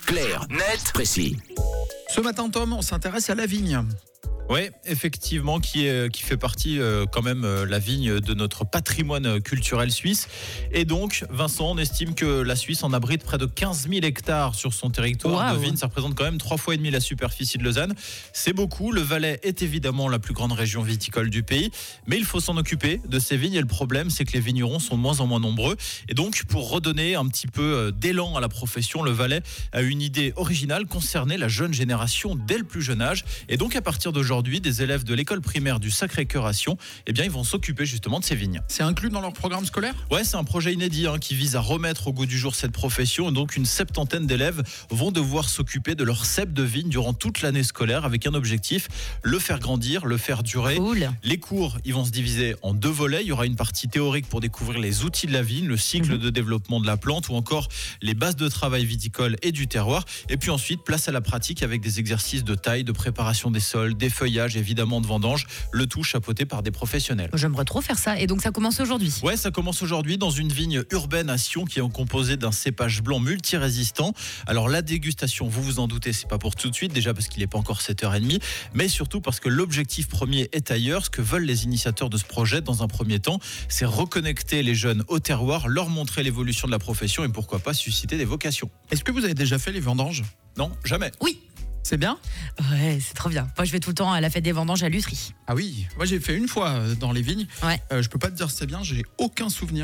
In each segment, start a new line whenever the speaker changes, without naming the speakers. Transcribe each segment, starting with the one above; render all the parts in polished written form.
Clair, net, précis.
Ce matin, Tom, on s'intéresse à la vigne.
Oui, effectivement, qui fait partie quand même la vigne de notre patrimoine culturel suisse. Et donc, Vincent, on estime que la Suisse en abrite près de 15 000 hectares sur son territoire de vigne. Ça représente quand même 3,5 fois la superficie de Lausanne. C'est beaucoup. Le Valais est évidemment la plus grande région viticole du pays. Mais il faut s'en occuper de ces vignes. Et le problème, c'est que les vignerons sont de moins en moins nombreux. Et donc, pour redonner un petit peu d'élan à la profession, le Valais a une idée originale concernant la jeune génération dès le plus jeune âge. Et donc, à partir d'aujourd'hui, des élèves de l'école primaire du Sacré-Cœur à Sion, ils vont s'occuper justement de ces vignes.
C'est inclus dans leur programme scolaire ?
Ouais, c'est un projet inédit qui vise à remettre au goût du jour cette profession. Et donc, une 70aine d'élèves vont devoir s'occuper de leur cep de vigne durant toute l'année scolaire avec un objectif, le faire grandir, le faire durer.
Cool.
Les cours, ils vont se diviser en 2 volets. Il y aura une partie théorique pour découvrir les outils de la vigne, le cycle de développement de la plante ou encore les bases de travail viticole et du terroir. Et puis ensuite, place à la pratique avec des exercices de taille, de préparation des sols, des feuillages, évidemment de vendange, le tout chapeauté par des professionnels.
J'aimerais trop faire ça. Et donc ça commence aujourd'hui.
Ouais, ça commence aujourd'hui dans une vigne urbaine à Sion qui est composée d'un cépage blanc multirésistant. Alors la dégustation, vous vous en doutez, c'est pas pour tout de suite, déjà parce qu'il n'est pas encore 7h30, mais surtout parce que l'objectif premier est ailleurs. Ce que veulent les initiateurs de ce projet dans un premier temps, c'est reconnecter les jeunes au terroir, leur montrer l'évolution de la profession et pourquoi pas susciter des vocations.
Est-ce que vous avez déjà fait les vendanges ?
Non, jamais.
Oui.
C'est bien ?
Ouais, c'est trop bien. Moi, je vais tout le temps à la fête des vendanges à Lutry.
Ah oui, moi j'ai fait une fois dans les vignes.
Ouais.
Je peux pas te dire c'est bien, j'ai aucun souvenir.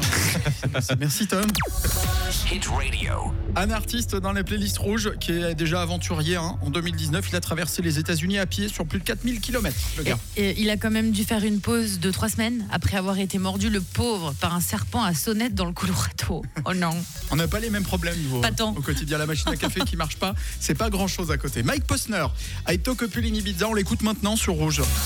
Merci Tom.
Hit Radio.
Un artiste dans les playlists rouges qui est déjà aventurier. En 2019, il a traversé les États-Unis à pied sur plus de 4000 km. Le gars.
Et il a quand même dû faire une pause de 3 semaines après avoir été mordu, le pauvre, par un serpent à sonnette dans le Colorado. Oh non.
On n'a pas les mêmes problèmes au quotidien. La machine à café qui marche pas, c'est pas grand chose à côté. Mike Posner, I Talk a Pull in Ibiza, on l'écoute maintenant sur Rouge.